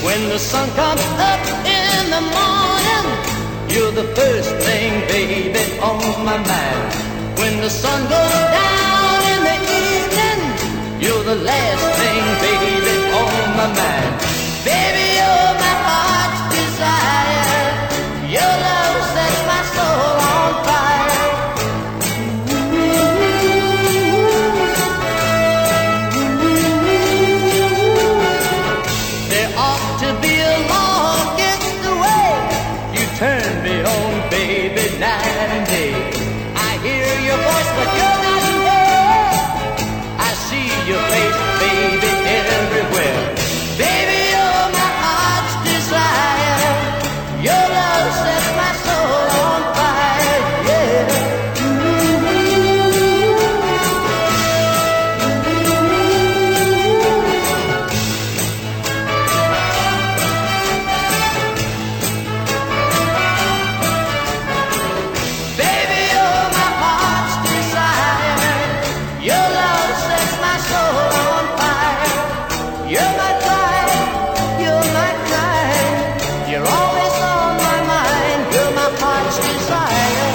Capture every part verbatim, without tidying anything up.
When the sun comes up in the morning, you're the first thing, baby, on my mind. When the sun goes down in the evening, you're the last thing, baby, on my mind. Baby, you're my heart's desire. Your love sets my soul on fire. There ought to be a law against the way you turn me on, baby, night and day. I hear your voice, but you're not here. I see your face, baby, everywhere. Baby, you're my heart's desire. Your love sets my soul on fire, yeah. Baby, you're my heart's desire. Your love sets my soul on fire. You're my pride, you're my kind. You're always on my mind. You're my heart's desire.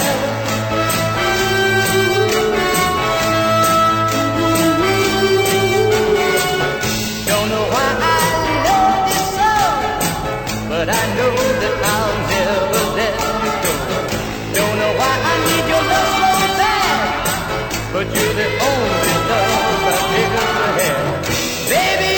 Don't know why I love you so, but I know that I'll never let you go. Don't know why I need your love so bad, but you're the only love I've ever had. Baby,